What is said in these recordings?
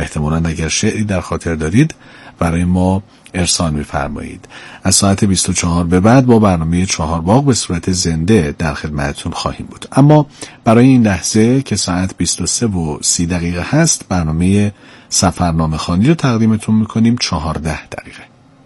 احتمالاً اگر شعری در خاطر دارید برای ما ارسال می‌فرمایید. از ساعت 24 به بعد با برنامه چهارباغ به صورت زنده در خدمتتون خواهیم بود. اما برای این لحظه که ساعت 23:30 هست برنامه سفرنامه خوانی رو تقدیمتون می‌کنیم 14 دقیقه.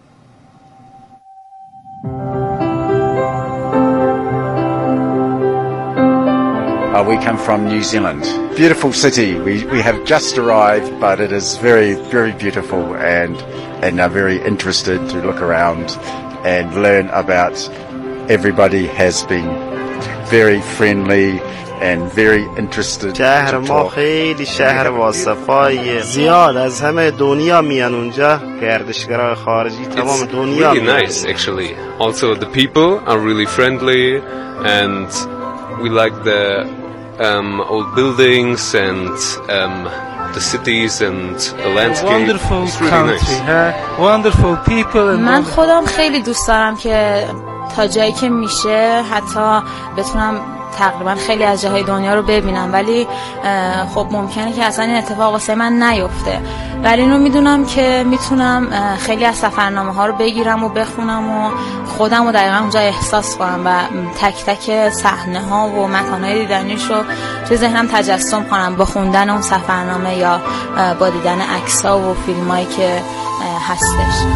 We come from New Zealand. Beautiful city. We have just arrived, but it is very, very beautiful and are very interested to look around and learn about. Everybody has been very friendly and very interested. شهر ما خیلی شهر واصفای زیاد از همه دنیا میان اونجا گردشگرای خارجی تمام دنیا It's really nice actually. Also the people are really friendly and we like the old buildings and the cities and the landscape. Wonderful It's really country, nice. wonderful people and من خودم خیلی دوست دارم که تا جایی که میشه حتی بتونم تقریبا خیلی از جاهای دنیا رو ببینم، ولی خب ممکنه که اصلا این اتفاق واسه من نیفته، ولی اینو میدونم که میتونم خیلی از سفرنامه ها رو بگیرم و بخونم و خودم رو دقیقا اونجا احساس کنم و تک تک صحنه ها و مکان های دیدنیش رو توی ذهنم تجسم کنم با خوندن اون سفرنامه یا با دیدن عکس ها و فیلم هایی که هستش.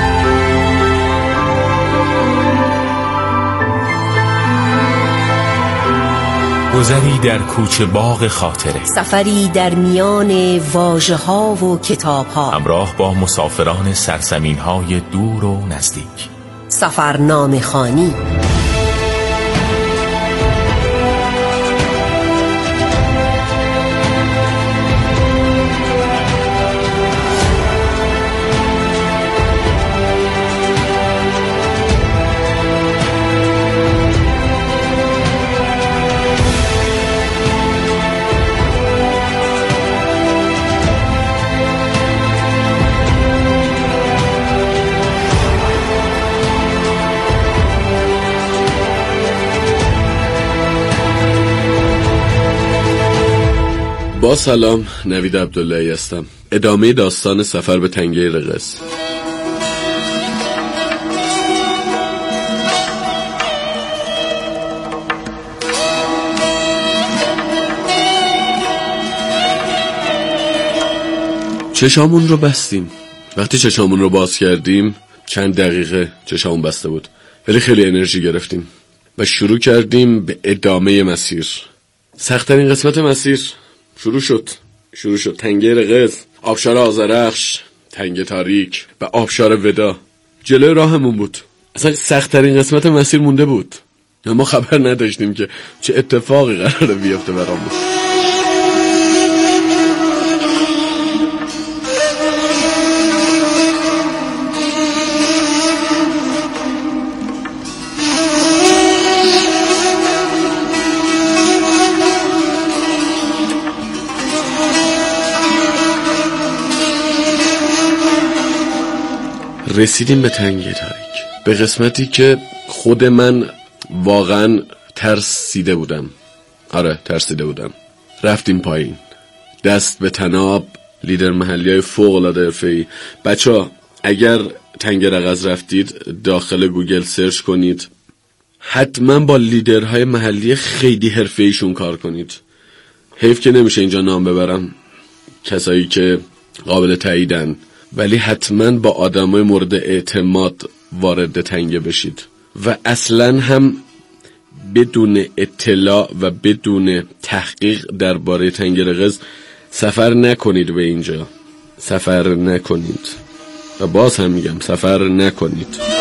گذری در کوچه باغ خاطره، سفری در میان واژه ها و کتاب ها، همراه با مسافران سرزمین های دور و نزدیک. سفرنامه خوانی. با سلام، نوید عبداللهی هستم. ادامه داستان سفر به تنگه رقص. چشامون رو بستیم. وقتی چشامون رو باز کردیم چند دقیقه چشامون بسته بود، ولی خیلی انرژی گرفتیم و شروع کردیم به ادامه مسیر. سخت‌ترین قسمت مسیر شروع شد. تنگه رقص، آبشار آذرخش، تنگه تاریک و آبشار ودا جلوی راهمون بود. اصلا سخت‌ترین قسمت مسیر مونده بود، اما خبر نداشتیم که چه اتفاقی قراره بیفته برامون. رسیدیم به تنگه تاریک، به قسمتی که خود من واقعا ترسیده بودم. ترسیده بودم. رفتیم پایین، دست به طناب، لیدر محلی های فوق العاده حرفه‌ای. بچه‌ها اگر تنگه رقص رفتید داخل گوگل سرچ کنید، حتما با لیدرهای محلی خیلی حرفه‌ایشون کار کنید. حیف که نمیشه اینجا نام ببرم کسایی که قابل تاییدن، ولی حتما با آدمای مورد اعتماد وارد تنگه بشید و اصلا هم بدون اطلاع و بدون تحقیق درباره تنگه رقص سفر نکنید. به اینجا سفر نکنید و باز هم میگم سفر نکنید.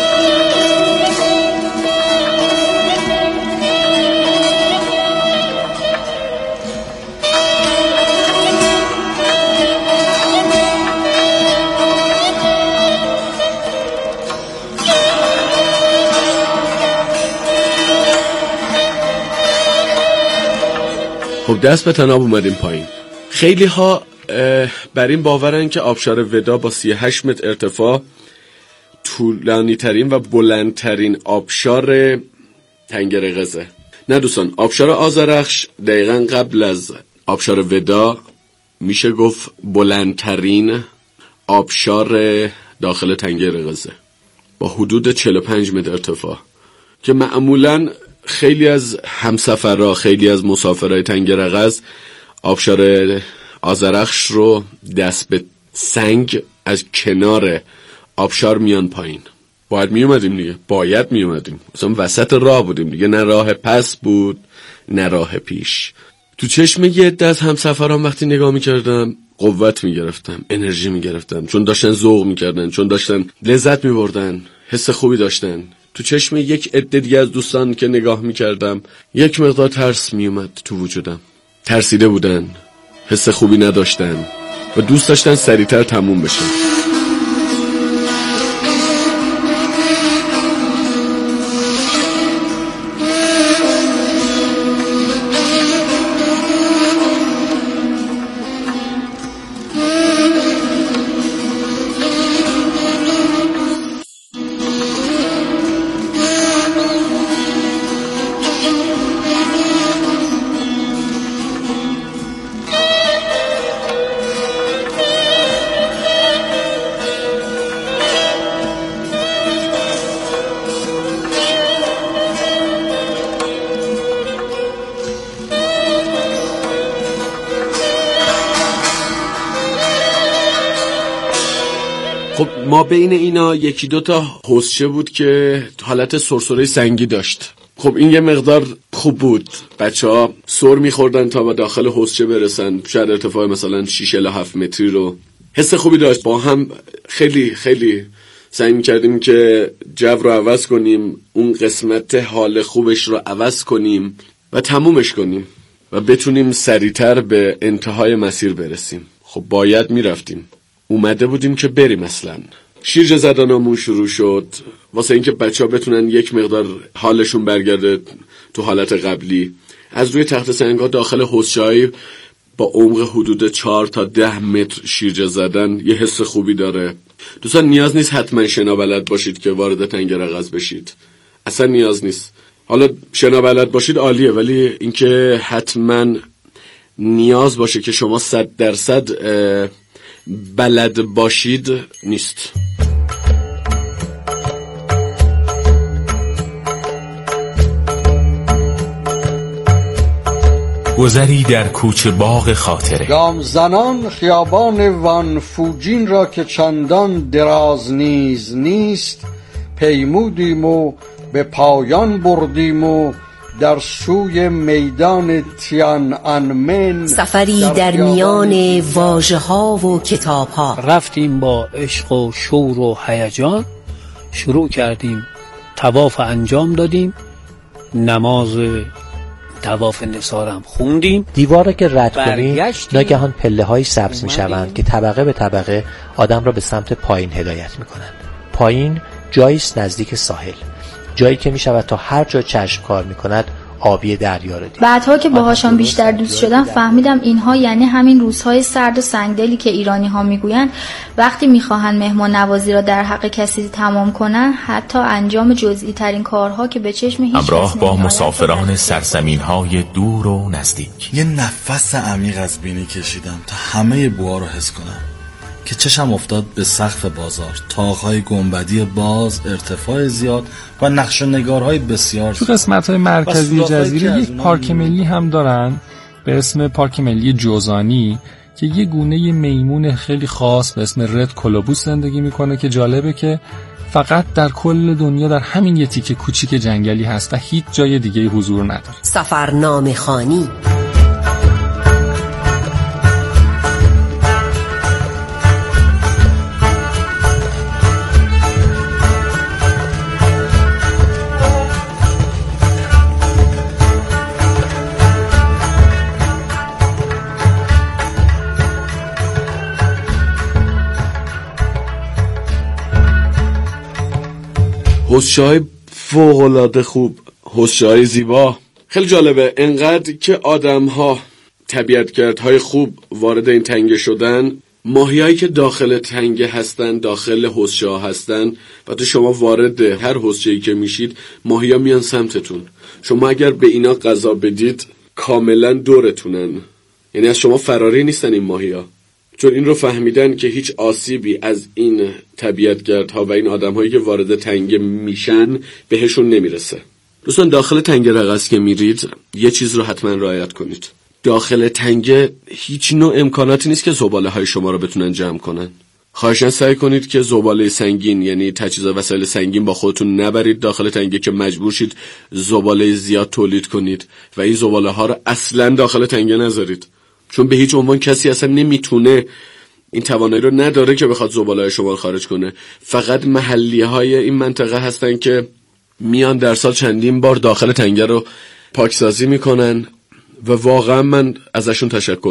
خب دست به طناب اومدیم پایین. خیلی ها بر این باورن که آبشار ودا با 38 متر ارتفاع طولانی ترین و بلندترین آبشار تنگه رقصه. نه دوستان، آبشار آذرخش دقیقاً قبل از آبشار ودا میشه گفت بلندترین آبشار داخل تنگه رقصه با حدود 45 متر ارتفاع که معمولاً خیلی از همسفرها، خیلی از مسافرهای تنگه رقص آبشار آذرخش رو دست به سنگ از کنار آبشار میان پایین. باید میومدیم دیگه، باید میومدیم، اصلا وسط راه بودیم دیگه، نه راه پس بود نه راه پیش. تو چشم یه عده از همسفران وقتی نگاه میکردم قوت میگرفتم، انرژی میگرفتم، چون داشتن ذوق میکردن، چون داشتن لذت میبردن، حس خوبی داشتن. تو چشم یک عده دیگه از دوستان که نگاه میکردم یک مقدار ترس میومد تو وجودم. ترسیده بودن، حس خوبی نداشتن و دوست داشتن سریعتر تموم بشه. خب ما بین اینا یکی دوتا حوضچه بود که حالت سرسره سنگی داشت. خب این یه مقدار خوب بود، بچه ها سر میخوردن تا به داخل حوضچه برسن، شاید ارتفاع مثلا 6 الی 7 متری رو. حس خوبی داشت، با هم خیلی خیلی سعی میکردیم که جو رو عوض کنیم، اون قسمت حال خوبش رو عوض کنیم و تمومش کنیم و بتونیم سریعتر به انتهای مسیر برسیم. خب باید میرفتیم، اومده بودیم که بریم. اصلا شیرجه زدنامون شروع شد واسه اینکه بچه‌ها بتونن یک مقدار حالشون برگرده تو حالت قبلی. از روی تخت سنگ‌ها داخل حوضچه‌ای با عمق حدود 4 تا 10 متر شیرجه زدن یه حس خوبی داره. دوستان نیاز نیست حتما شنا بلد باشید که وارد تنگه رقص بشید، اصلا نیاز نیست. حالا شنا بلد باشید عالیه، ولی اینکه حتما نیاز باشه که شما 100% بلد باشید نیست. گذری در کوچه باغ خاطره. گام زنان خیابان وان فوجین را که چندان دراز نیست پیمودیم و به پایان بردیم و در سوی میدان تیان انمن سفری در میان واژه ها و کتاب ها رفتیم. با عشق و شور و هیجان شروع کردیم، طواف انجام دادیم، نماز طواف نثارم خوندیم. دیوار که رد کنیم ناگهان پله های سبز می شوند که طبقه به طبقه آدم را به سمت پایین هدایت می کنند. پایین جاییست نزدیک ساحل، جایی که می شود تا هر جا چشم کار می کند آبی دریا رو دید. بعدها که باهاشان بیشتر دوست شدم فهمیدم اینها یعنی همین روزهای سرد و سنگدلی که ایرانی ها میگویند وقتی میخواهند مهمان نوازی را در حق کسی تمام کنند حتی انجام جزئی ترین کارها که به چشم هیچ همراه با مسافران سرزمین های دور و نزدیک یه نفس عمیق از بینی کشیدم تا همه بوها رو حس کنم که چشم افتاد به سقف بازار، طاق‌های گنبدی باز، ارتفاع زیاد و نقش و نگارهای بسیار زیاد. تو قسمت‌های مرکزی جزیره یک پارک ملی هم دارن به اسم پارک ملی جوزانی که یه گونه میمون خیلی خاص به اسم رد کولوبوس زندگی میکنه که جالبه که فقط در کل دنیا در همین یه تیکه کوچیک جنگلی هست و هیچ جای دیگه حضور نداره. سفرنامه خوانی. حوضچه‌های فوق‌العاده خوب، حوضچه‌های زیبا. خیلی جالبه انقدر که آدم‌ها طبیعتگردهای خوب وارد این تنگه شدن. ماهیایی که داخل تنگه هستن، داخل حوضچه‌ها هستن، وقتی شما وارد هر حوضچه‌ای که میشید ماهی‌ها میان سمتتون. شما اگر به اینا غذا بدید کاملا دورتونن، یعنی از شما فراری نیستن این ماهی‌ها، چون این رو فهمیدن که هیچ آسیبی از این طبیعتگردها و این آدم‌هایی که وارد تنگه میشن بهشون نمیرسه. دوستان داخل تنگه رقص که میرید یه چیز رو حتما رعایت کنید. داخل تنگه هیچ نوع امکاناتی نیست که زباله های شما رو بتونن جمع کنن. خواهشاً سعی کنید که زباله سنگین، یعنی تجهیزات وسایل سنگین با خودتون نبرید داخل تنگه که مجبور شید زباله زیاد تولید کنید و این زباله ها رو اصلاً داخل تنگه نذارید، چون به هیچ عنوان کسی اصلا نمیتونه، این توانایی رو نداره که بخواد زباله شما رو خارج کنه. فقط محلی های این منطقه هستن که میان در سال چندین بار داخل تنگه رو پاکسازی میکنن و واقعا من ازشون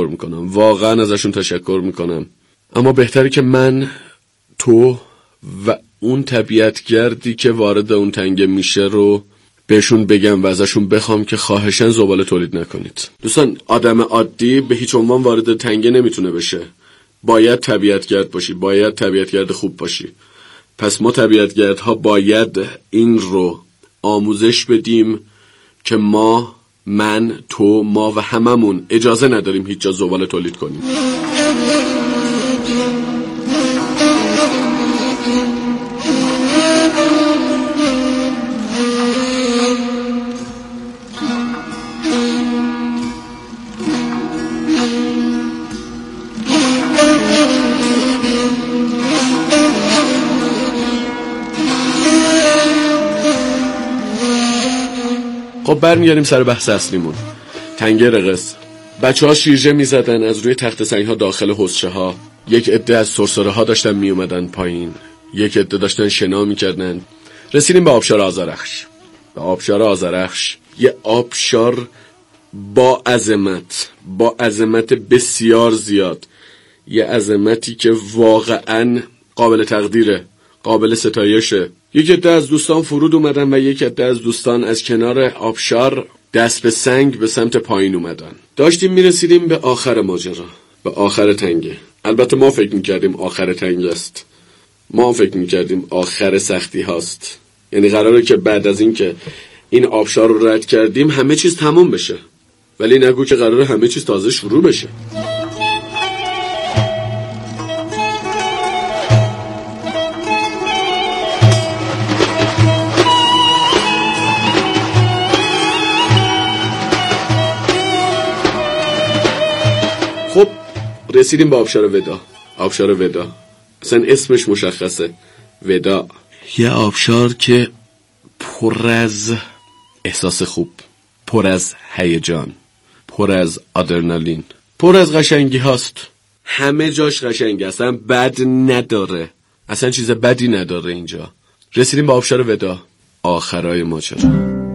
تشکر میکنم. اما بهتره که من، تو و اون طبیعتگردی که وارد اون تنگه میشه رو بهشون بگم و ازشون بخوام که خواهشاً زباله تولید نکنید. دوستان آدم عادی به هیچ عنوان وارد تنگه نمیتونه بشه، باید طبیعتگرد باشی، باید طبیعتگرد خوب باشی. پس ما طبیعتگردها باید این رو آموزش بدیم که ما، من، تو، ما و هممون اجازه نداریم هیچ جا زباله تولید کنیم. خب برمیگردیم سر بحث اصلیمون، تنگه رقص. بچه‌ها شیرجه می‌زدن از روی تخت سنگ‌ها داخل حوضچه‌ها. یک عده از سرسره‌ها داشتن میومدن پایین، یک عده داشتن شنا می‌کردن. رسیدیم به آبشار آذرخش. یه آبشار با عظمت بسیار زیاد، یه عظمتی که واقعاً قابل تقدیره، قابل ستایشه. یک عده از دوستان فرود اومدن و یک عده از دوستان از کنار آبشار دست به سنگ به سمت پایین اومدن. داشتیم میرسیدیم به آخر ماجرا، به آخر تنگه. البته ما فکر میکردیم آخر تنگه است، ما فکر میکردیم آخر سختی هاست، یعنی قراره که بعد از این که این آبشار رو رد کردیم همه چیز تموم بشه، ولی نگو که قراره همه چیز تازه شروع بشه. خب رسیدیم به آبشار ودا. اصلا اسمش مشخصه، ودا. یه آبشار که پر از احساس خوب، پر از هیجان، پر از آدرنالین، پر از قشنگی هاست. همه جاش قشنگه، اصلا بد نداره، اصلا چیز بدی نداره اینجا. رسیدیم به آبشار ودا، آخرای ماجرا.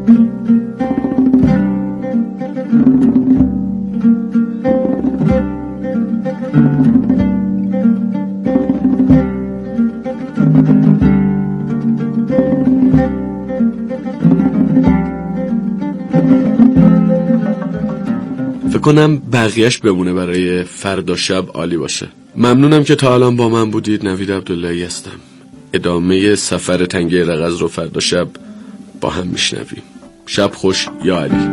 فکر کنم بقیهش بمونه برای فردا شب، عالی باشه. ممنونم که تا الان با من بودید. نوید عبداللهی هستم. ادامه سفر تنگه رقص رو فردا شب با هم میشنویم. شب خوش یا علی.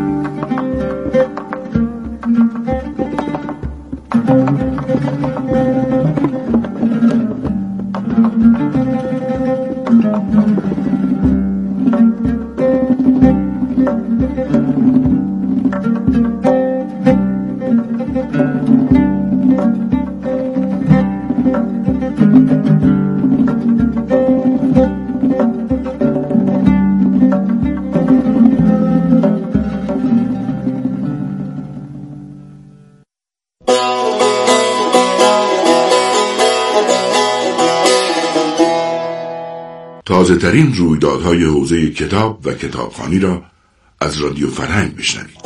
تازه ترین رویدادهای حوزه کتاب و کتابخوانی را از رادیو فرهنگ بشنوید.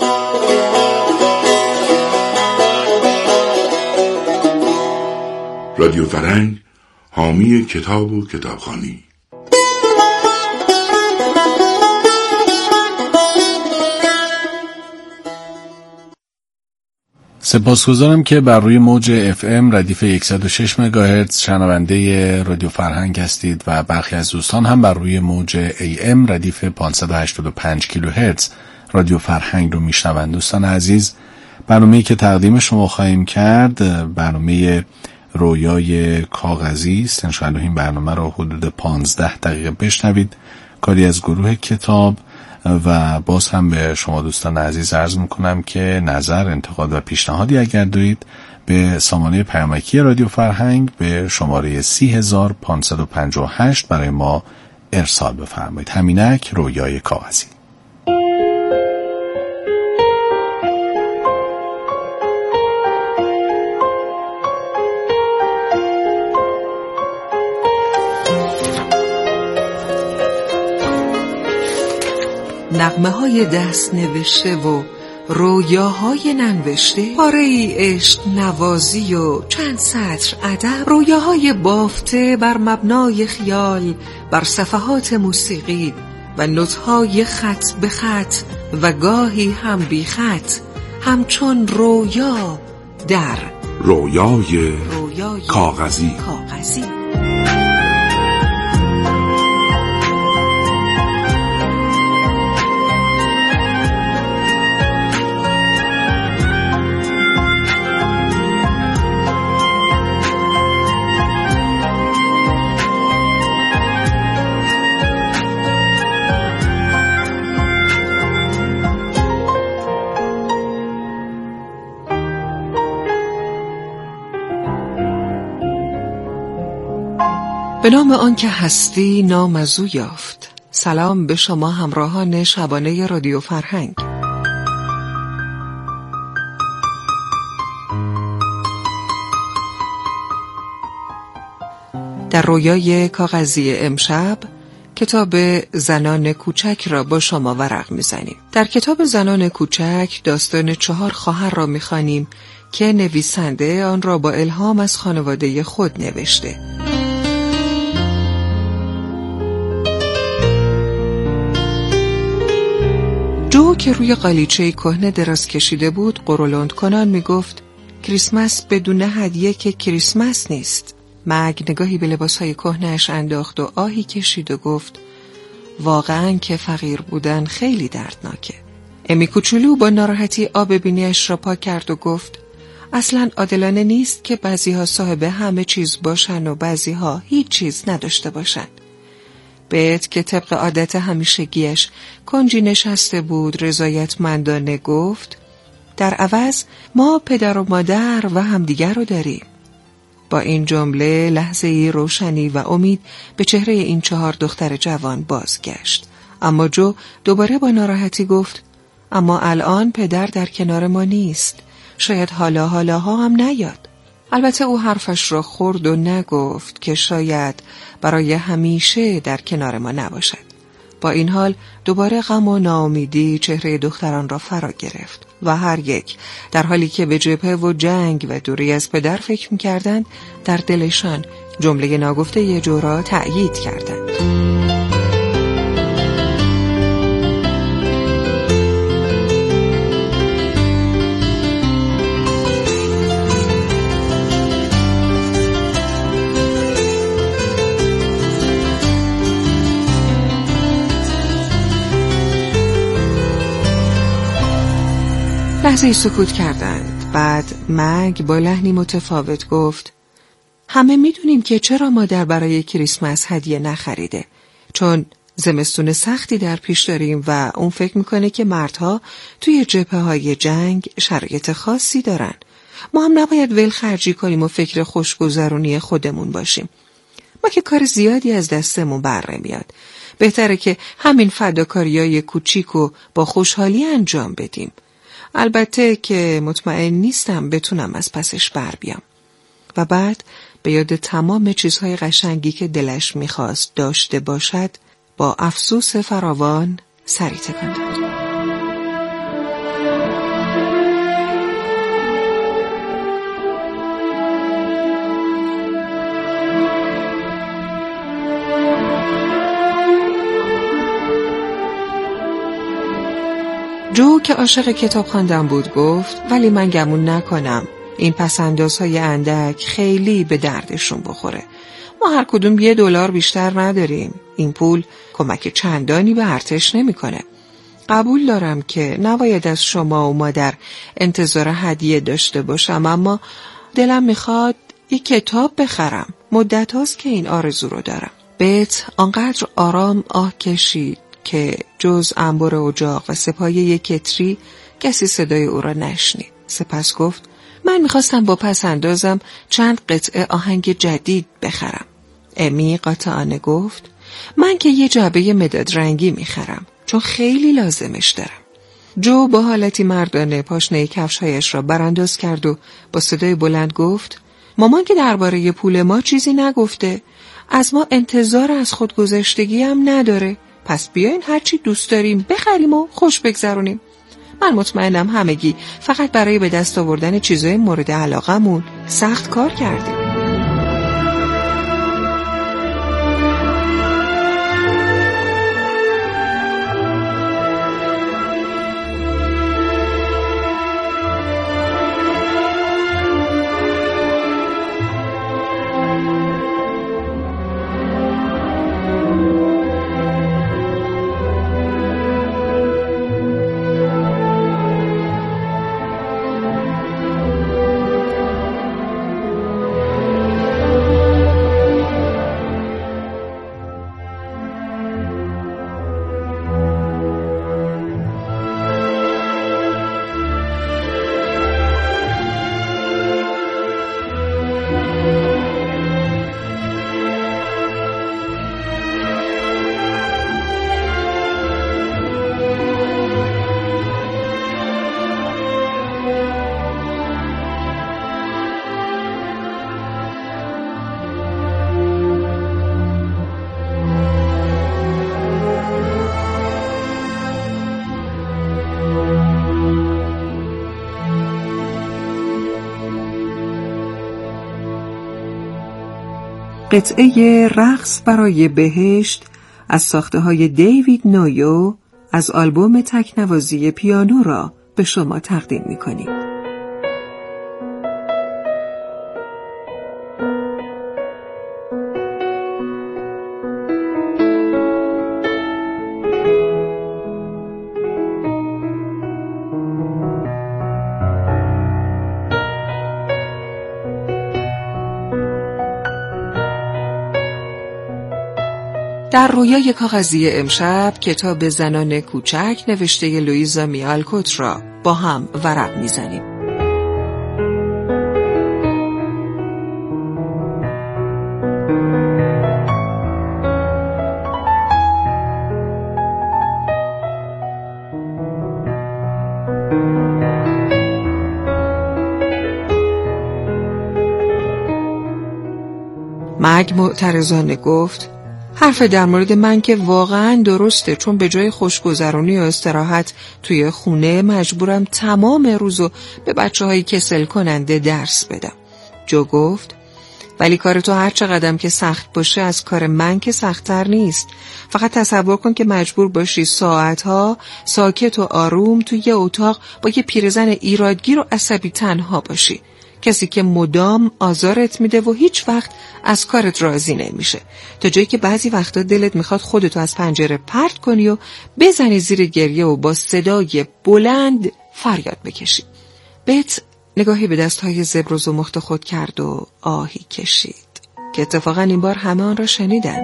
رادیو فرهنگ، حامی کتاب و کتابخوانی. سپاسگزارم که بر روی موج FM ردیف 106 مگاهرتز شنونده رادیو فرهنگ هستید و برخی از دوستان هم بر روی موج AM ردیف 585 کیلوهرتز رادیو فرهنگ رو میشنوند. دوستان عزیز، برنامه‌ای که تقدیم شما خواهیم کرد برنامه رویای کاغذی است. انشاءالله این برنامه رو حدود 15 دقیقه بشنوید، کاری از گروه کتاب. و باز هم به شما دوستان عزیز عرض میکنم که نظر، انتقاد و پیشنهادی اگر دارید به سامانه پیامکی رادیو فرهنگ به شماره 30558 برای ما ارسال بفرمایید. همینک رویای کاغذی. نغمه‌های دست نوشته و رویاهای ننوشته، پاره‌ای عشق نوازی و چند سطر ادب، رویاهای بافته بر مبنای خیال بر صفحات موسیقی و نوت‌های خط به خط و گاهی هم بی خط، همچون رویا در رویای کاغذی. به نام آن که هستی نام از او یافت. سلام به شما همراهان شبانه رادیو فرهنگ. در رویای کاغذی امشب کتاب زنان کوچک را با شما ورق میزنیم. در کتاب زنان کوچک داستان 4 خواهر را میخوانیم که نویسنده آن را با الهام از خانواده خود نوشته. جو که روی قالیچه کهنه دراز کشیده بود قرولند کنان میگفت کریسمس بدون هدیه که کریسمس نیست. مگ نگاهی به لباسهای کهنه‌اش انداخت و آهی کشید و گفت واقعاً که فقیر بودن خیلی دردناکه. امی کوچولو با ناراحتی آب بینیش را پاک کرد و گفت اصلاً عادلانه نیست که بعضی‌ها صاحب همه چیز باشن و بعضی‌ها هیچ چیز نداشته باشن. بیت که طبق عادت همیشگیش کنجی نشسته بود رضایتمندانه گفت در عوض ما پدر و مادر و همدیگر رو داریم. با این جمله لحظه‌ای روشنی و امید به چهره این 4 دختر جوان بازگشت. اما جو دوباره با ناراحتی گفت اما الان پدر در کنار ما نیست. شاید حالاها هم نیاد. البته او حرفش را خورد و نگفت که شاید برای همیشه در کنار ما نباشد. با این حال دوباره غم و ناامیدی چهره دختران را فرا گرفت و هر یک در حالی که به جبهه و جنگ و دوری از پدر فکر می‌کردند در دلشان جمله ناگفته جو را تأیید کردند. لحظه‌ای سکوت کردند. بعد مگ با لحنی متفاوت گفت همه میدونیم که چرا مادر برای کریسمس هدیه نخریده. چون زمستون سختی در پیش داریم و اون فکر میکنه که مردها توی جبهه‌های جنگ شرایط خاصی دارن. ما هم نباید ولخرجی کنیم و فکر خوشگذرونی خودمون باشیم. ما که کار زیادی از دستمون بر نمیاد. بهتره که همین فداکاریای کوچیک رو با خوشحالی انجام بدیم. البته که مطمئن نیستم بتونم از پسش بر بیام. و بعد به یاد تمام چیزهای قشنگی که دلش میخواست داشته باشد با افسوس فراوان سری تکان داد. جو که عاشق کتاب خواندن بود گفت ولی من گمون نکنم این پسندازهای اندک خیلی به دردشون بخوره. ما هر کدوم $1 بیشتر نداریم. این پول کمک چندانی به ارتش نمیکنه. قبول دارم که نباید از شما و مادر انتظار هدیه داشته باشم، اما دلم میخواد یک کتاب بخرم. مدت هاست که این آرزو رو دارم. بت آنقدر آرام آه کشید که جز انبر اجاق و سپای یک کتری کسی صدای او را نشنید. سپس گفت من میخواستم با پس اندازم چند قطعه آهنگ جدید بخرم. امی قاطعانه گفت من که یه جعبه مداد رنگی میخرم چون خیلی لازمش دارم. جو با حالتی مردانه پاشنه کفش‌هایش را برانداز کرد و با صدای بلند گفت مامان که درباره پول ما چیزی نگفته، از ما انتظار از خودگذشتگی هم نداره، پس بیاین هرچی دوست داریم بخریم و خوش بگذرونیم. من مطمئنم همگی فقط برای به دست آوردن چیزای مورد علاقمون سخت کار کردیم. قطعه رقص برای بهشت از ساخته‌های دیوید نویو از آلبوم تکنوازی پیانو را به شما تقدیم می‌کنیم. در رویای کاغذی امشب کتاب زنان کوچک نوشته لویزا می آلکوت را با هم ورق می‌زنیم. مگ معترضانه گفت حرف در مورد من که واقعا درسته، چون به جای خوشگذرونی و استراحت توی خونه مجبورم تمام روزو به بچه‌های کسل کننده درس بدم. جو گفت ولی کار تو هر چقدرم که سخت باشه از کار من که سخت‌تر نیست. فقط تصور کن که مجبور باشی ساعتها ساکت و آروم توی یه اتاق با یه پیرزن ایرادگیر و عصبی تنها باشی، کسی که مدام آزارت میده و هیچ وقت از کارت راضی نمیشه، تا جایی که بعضی وقتا دلت میخواد خودتو از پنجره پرت کنی و بزنی زیر گریه و با صدای بلند فریاد بکشی. بت نگاهی به دستهای زبر و زمخت خود کرد و آهی کشید که اتفاقا این بار همه آن را شنیدند.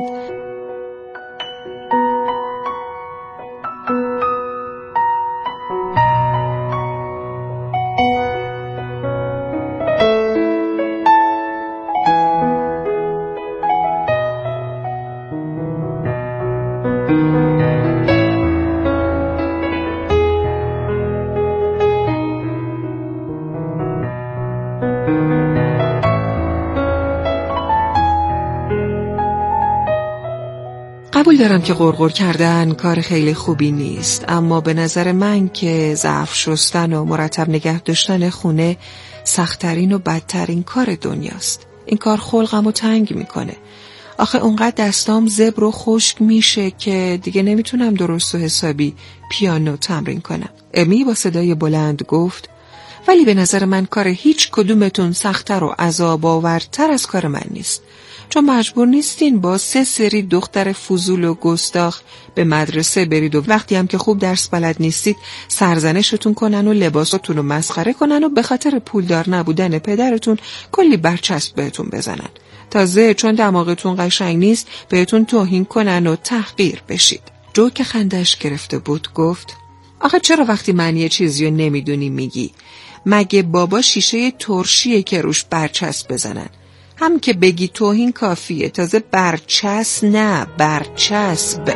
قبول دارم که غرغر کردن کار خیلی خوبی نیست، اما به نظر من که ظرف شستن و مرتب نگه داشتن خونه سخت‌ترین و بدترین کار دنیاست. این کار خلقمو تنگ میکنه. آخه اونقدر دستام زبر و خشک میشه که دیگه نمیتونم درست و حسابی پیانو تمرین کنم. امی با صدای بلند گفت ولی به نظر من کار هیچ کدومتون سخت‌تر و عذاب آورتر از کار من نیست. چون مجبور نیستین با 3 سری دختر فضول و گستاخ به مدرسه برید و وقتی هم که خوب درس بلد نیستید سرزنشتون کنن و لباساتون رو مسخره کنن و به خاطر پولدار نبودن پدرتون کلی برچسب بهتون بزنن. تازه چون دماغتون قشنگ نیست بهتون توهین کنن و تحقیر بشید. جو که خندش گرفته بود گفت آخه چرا وقتی من یه چیزی رو نمیدونی میگی؟ مگه بابا شیشه ترشیه که روش برچسب بزنن؟ هم که بگی توهین کافیه، تازه برچسب نه، برچسب.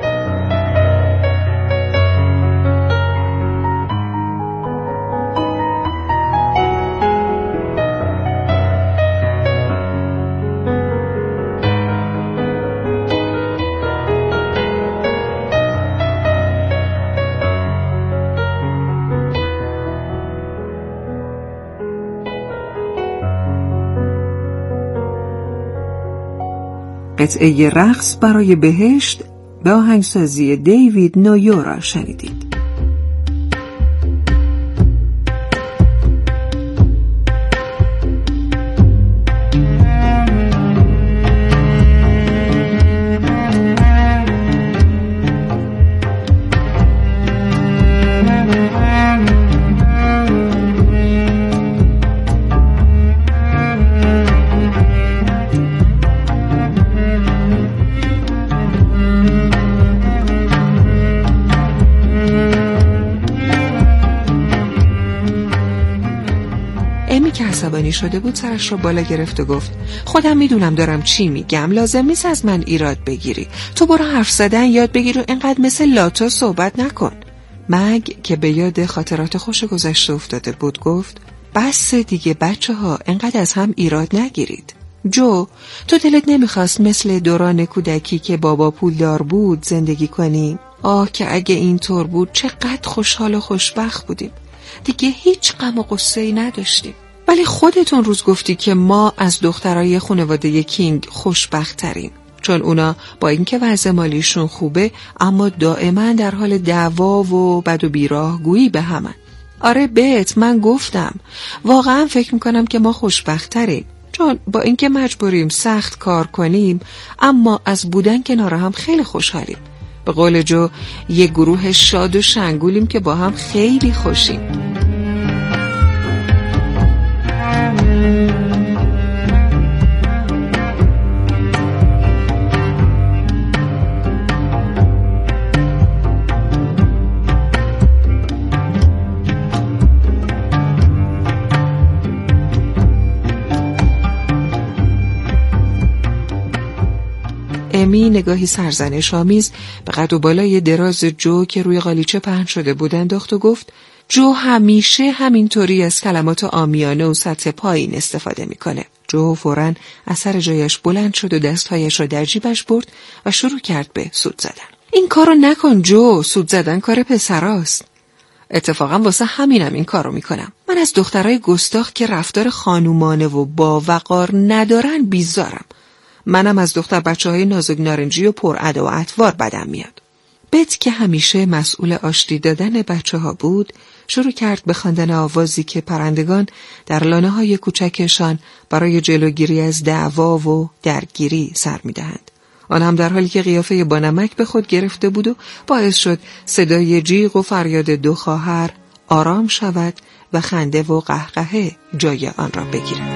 قطعه رقص برای بهشت به آهنگسازی دیوید نویورا شنیدید. که عصبانی شده بود سرش رو بالا گرفت و گفت خودم میدونم دارم چی میگم، لازم نیست از من ایراد بگیری. تو برو حرف زدن یاد بگیر و اینقدر مثل لاتا صحبت نکن. مگ که به یاد خاطرات خوش گذشته افتاده بود گفت بس دیگه بچه ها، اینقدر از هم ایراد نگیرید. جو، تو دلت نمیخواست مثل دوران کودکی که بابا پولدار بود زندگی کنی؟ آه که اگه اینطور بود چقدر خوشحال و خوشبخت بودیم. دیگه هیچ غم و غصه‌ای نداشتیم. ولی خودتون روز گفتی که ما از دخترای خانواده کینگ خوشبخت ترین، چون اونا با اینکه وضع مالیشون خوبه اما دائما در حال دعوا و بد و بیراه گویی به همن. آره بهت من گفتم، واقعا فکر میکنم که ما خوشبخت ترین، چون با اینکه مجبوریم سخت کار کنیم اما از بودن کنار هم خیلی خوشحالیم. به قول جو یه گروه شاد و شنگولیم که با هم خیلی خوشیم. امی نگاهی سرزنش آمیز به قد و بالای دراز جو که روی قالیچه پهن شده بود انداخت و گفت جو همیشه همینطوری از کلمات عامیانه و سطح پایین استفاده میکنه. جو فوراً از سر جایش بلند شد و دستهایش را در جیبش برد و شروع کرد به سود زدن. این کارو نکن جو، سود زدن کار پسراست. اتفاقا واسه همینم این کارو میکنم. من از دخترای گستاخ که رفتار خانومانه و با وقار ندارن بیزارم. منم از دختر بچه‌های نازک نارنجی و پر ادا و اطوار بدم میاد. بت که همیشه مسئول آشتی دادن بچه‌ها بود، شروع کرد به خواندن آوازی که پرندگان در لانه‌های کوچکشان برای جلوگیری از دعوا و درگیری سر می‌دهند. آن هم در حالی که قیافه بانمک به خود گرفته بود و باعث شد صدای جیغ و فریاد دو خواهر آرام شود و خنده و قهقهه جای آن را بگیرد.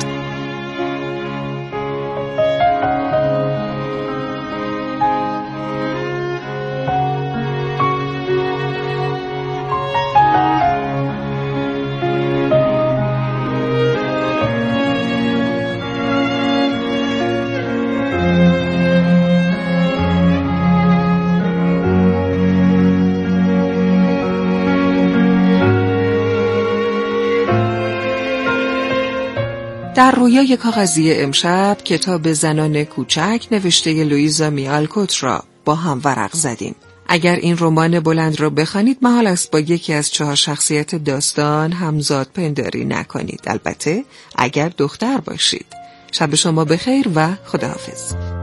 در رویای کاغذی امشب کتاب زنان کوچک نوشته لویزا میالکوت را با هم ورق زدیم. اگر این رمان بلند را بخوانید محال است با یکی از 4 شخصیت داستان همزاد پنداری نکنید، البته اگر دختر باشید. شب شما بخیر و خداحافظ.